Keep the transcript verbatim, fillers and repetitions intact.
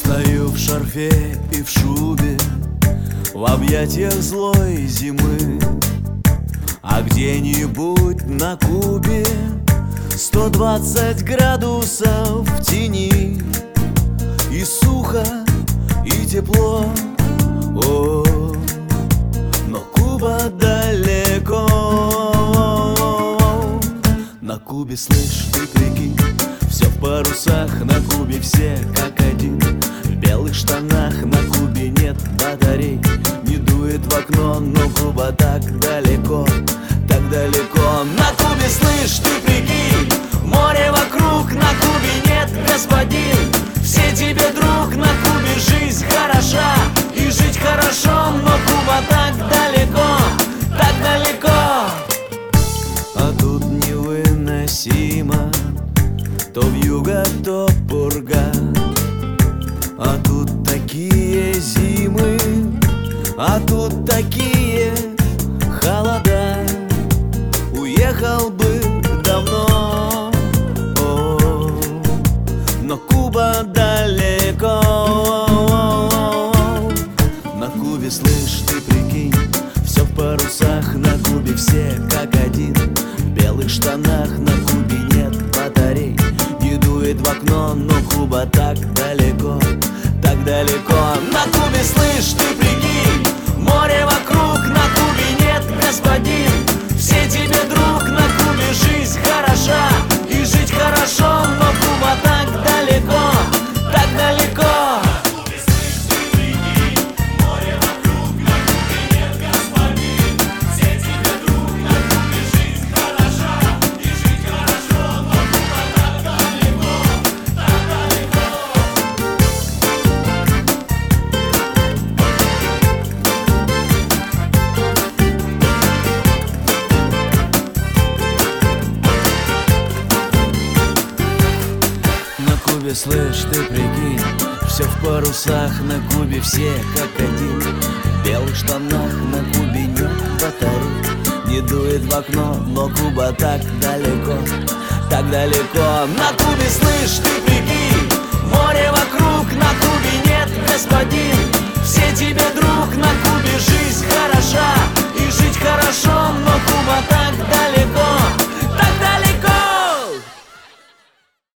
Стою в шарфе и в шубе, в объятиях злой зимы. А где-нибудь на Кубе сто двадцать градусов в тени, и сухо, и тепло. О, но Куба далеко. На Кубе, слышь, ты прикинь, все в парусах, на Кубе все как один. В белых штанах на Кубе нет батарей, не дует в окно, но Куба так далеко, так далеко. На Кубе, слышь, ты прикинь, море вокруг, на Кубе нет господин. Все тебе друг, на Кубе жизнь хороша, и жить хорошо, но Куба так далеко, так далеко. А тут невыносимо, то вьюга, то пурга. А тут такие зимы, а тут такие холода. Уехал бы давно, о, но Куба далеко. На Кубе, слышь, ты прикинь, все в парусах, на Кубе все как один. В белых штанах на Кубе нет батарей, не дует в окно, но Куба так далеко, так далеко. На Кубе, слышь, ты прикинь, море вокруг, на Кубе нет господин. Все тебе друг, на Кубе жизнь хороша, и жить хорошо, но Куба так далеко, так далеко. Слышь, ты прикинь, все в парусах, на Кубе все как один. В белых штанах на Кубе нет батарей, не дует в окно, но Куба так далеко, так далеко. На Кубе, слышь, ты прикинь, море